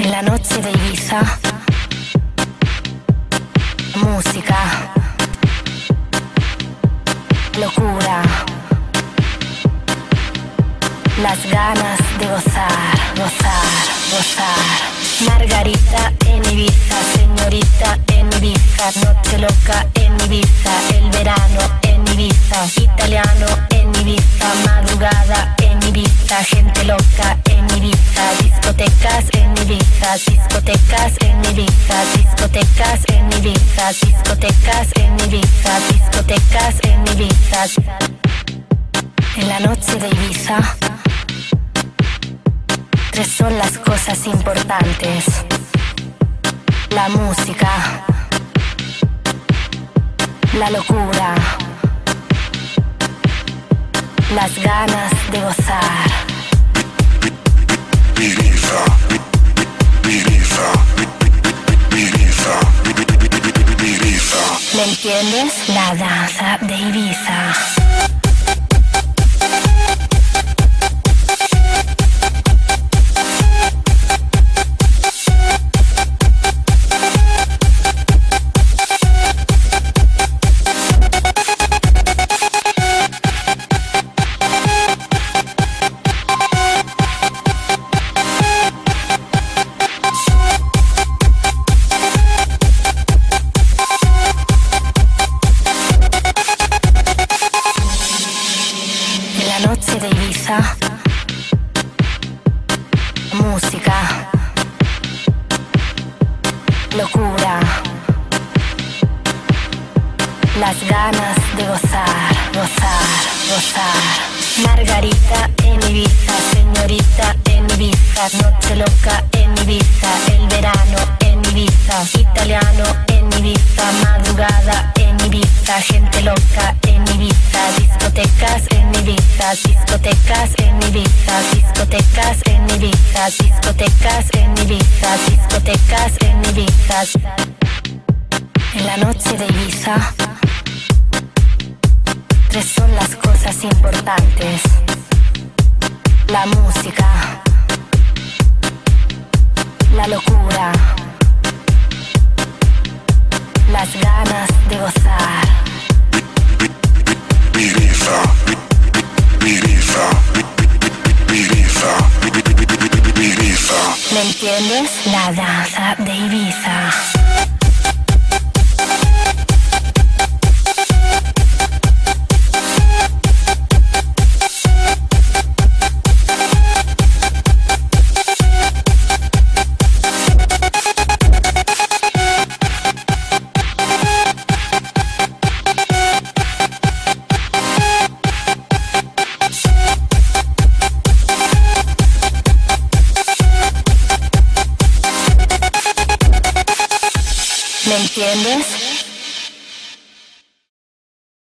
En la noche de Ibiza, música, locura, las ganas de gozar, gozar, gozar. Margarita en Ibiza, señorita en Ibiza, noche loca en Ibiza, el verano en Ibiza, italiano en Ibiza, madrugada en Ibiza, gente loca en Ibiza, discotecas en Ibiza, discotecas en Ibiza, discotecas en Ibiza, discotecas en Ibiza, discotecas en Ibiza. En la noche de Ibiza, tres son las cosas importantes: la música, la locura, las ganas de gozar. Ibiza, Ibiza, Ibiza, Ibiza. ¿Me entiendes? La danza de Ibiza. Noche de Ibiza, música, locura, las ganas de gozar, gozar, gozar. Margarita en Ibiza, señorita en Ibiza, noche loca en Ibiza, el verano en Ibiza, italiano en Ibiza, madrugada en Ibiza, gente loca en Ibiza, discotecas en Ibiza, discotecas en Ibiza, discotecas en Ibiza, discotecas en Ibiza, discotecas en Ibiza. En la noche de Ibiza, tres son las cosas importantes: la música, la locura, las ganas de gozar. Ibiza, Ibiza, Ibiza, Ibiza. ¿Me entiendes? La danza de Ibiza. ¿Me entiendes?